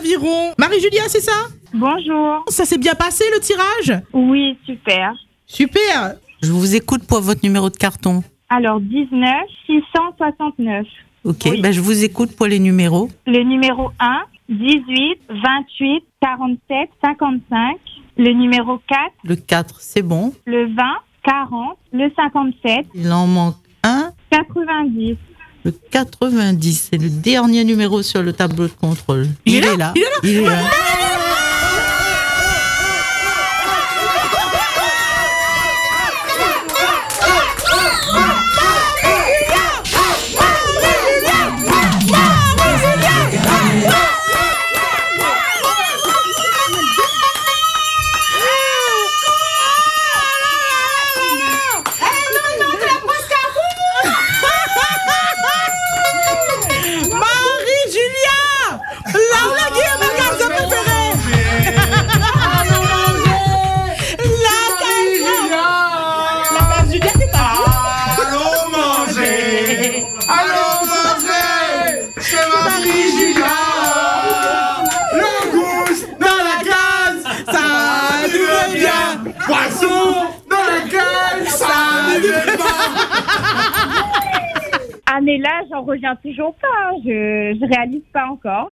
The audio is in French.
l'Aviron. Marie-Julia, c'est ça? Bonjour. Ça s'est bien passé le tirage? Oui, super. Super. Je vous écoute pour votre numéro de carton. Alors, 19 669. Ok, Oui. je vous écoute pour les numéros. Le numéro 1, 18 28 47 55. Le numéro 4, Le 4, c'est bon. le 20 40. Le 57 Il en manque un. 90. Le 90, c'est le dernier numéro sur le tableau de contrôle. Il est là. Il est là. Marie-Julia, Laura qui est ma garce préférée. La carte Julia, c'est pas Allons manger, chez Marie-Julia. Le goût dans la case, ça nous va bien. Poisson dans la case, ça nous va pas. Ah, mais là, j'en reviens toujours pas. Je réalise pas encore.